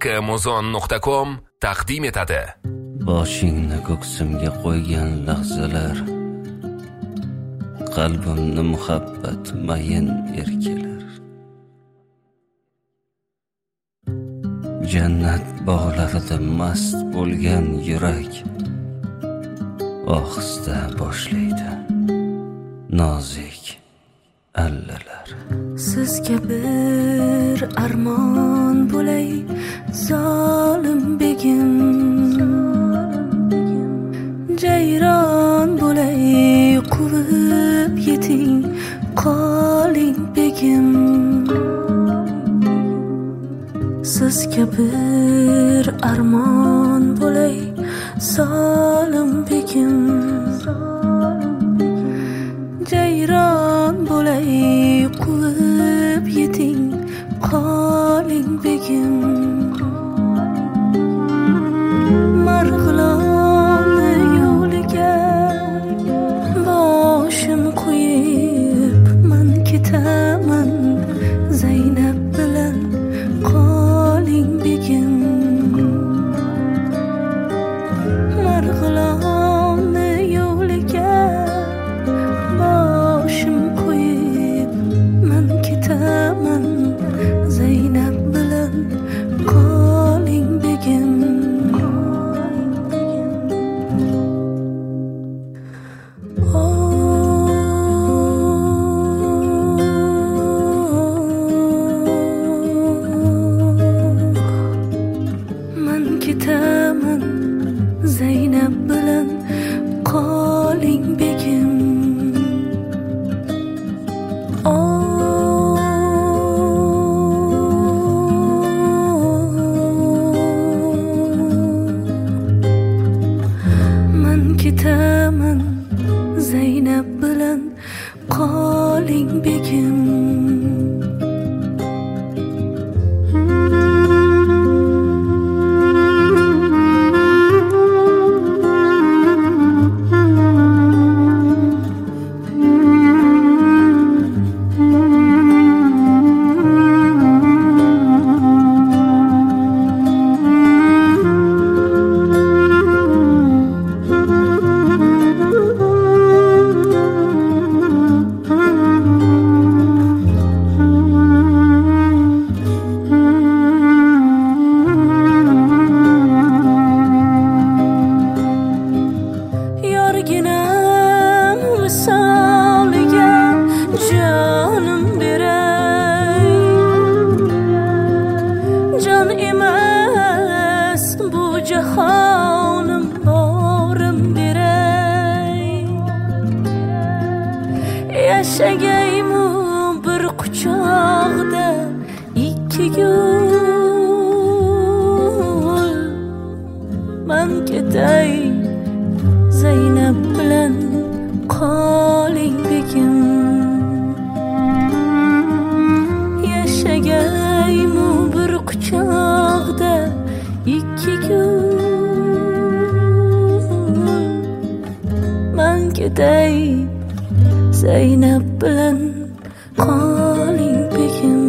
Amazon.com taqdim etadi. Boshingni ko'ksimga qo'ygan lahzalar, qalbimni muhabbat mayin erkalar. Jannat bog'larida mast bo'lgan yurak ohista boshlaydi nozik allalar. Sizga bir armon bo'lay zolim begim, jayron bo'lay quvib yeting qoling begim. Sizga bir armon bo'lay zolim begim, jayron bo'lay quvib yeting qoling begim. Marg'ilonni yo'liga boshim qo'yib man ketaman, Zaynab bilan qoling begim. Marg'ilonni yo'liga boshim qo'yib man ketaman, Zaynab bilan qoling begim. Man ketaman, Zaynab bilan qoling begim. Man ketaman, Zaynab bilan qoling begim. Yorginam visoliga jonim beray, jon emas bu jahonim borim beray. Yashagaymu bir quchoqda ikki gul, man ketay Zaynab bilan qoling begim. Yashagaymu bir quchoqda ikki gul, man ketay Zaynab bilan qoling begim.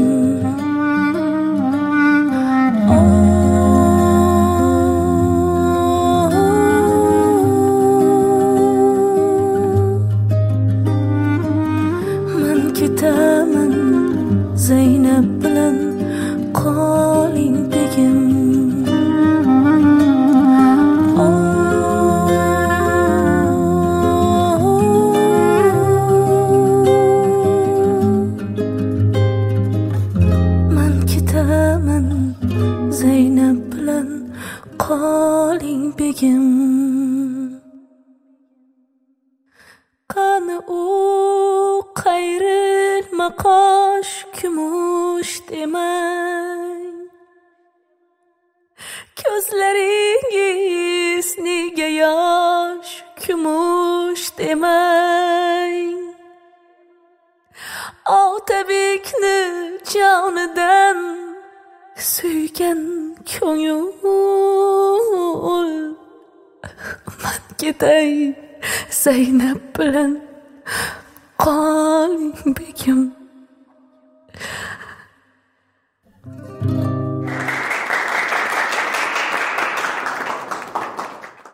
Ketaman, Zaynab bilan qoling begim. Man ketaman, Zaynab bilan qoling begim. Qani u qayrilma qosh kumush demang, ko'zlaringiz nega yosh kumush demang. Otabekni jonidan suygan ko'ngil, man ketay Zaynab bilan qoling begim.